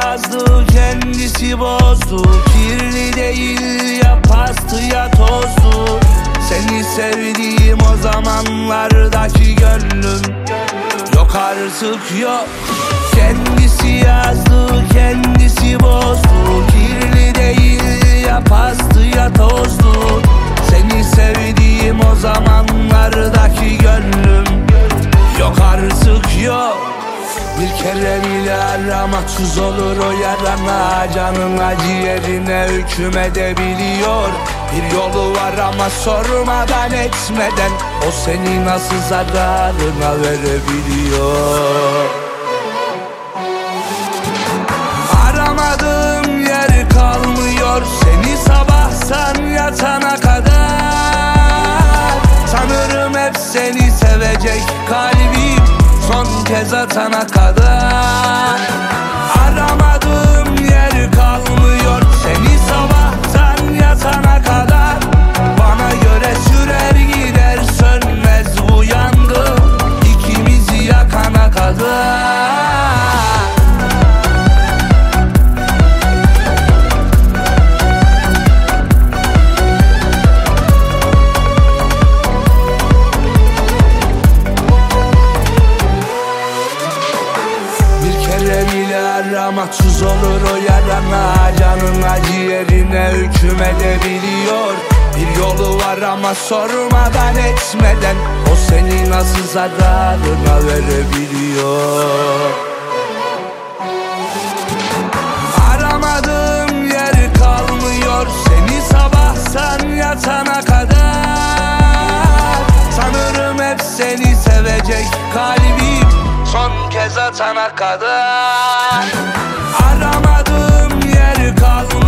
yazdı kendisi bozdu. Kirli değil ya pastı ya tozdu. Seni sevdiğim o zamanlardaki gönlüm yok artık yok. Kendisi yazdı kendisi bozdu. Kirli değil ya pastı ya tozdu. Seni sevdiğim o zamanlardaki gönlüm yok artık yok. Bir kere bile arama tuz olur o yarana. Canına ciğerine hüküm edebiliyor. Bir yolu var ama sormadan etmeden o seni nasıl zararına verebiliyor. Aramadığım yer kalmıyor seni sabahtan yatana kadar. Sanırım hep seni sevecek kalbim son kez atana kadar. Aramadığım yer kalmıyor seni sabahtan yatana kadar. Bana göre sürer gider sönmez bu yangın ikimizi yakana kadar. Ama tuz olur o yarana. Canına ciğerine hüküm edebiliyor. Bir yolu var ama sormadan etmeden o seni nasıl zararına verebiliyor. Aramadığım yer kalmıyor seni sabahtan yatana kadar. Sanırım hep seni sevecek kalbim son kez atana kadar. Aramadığım yer kalmıyor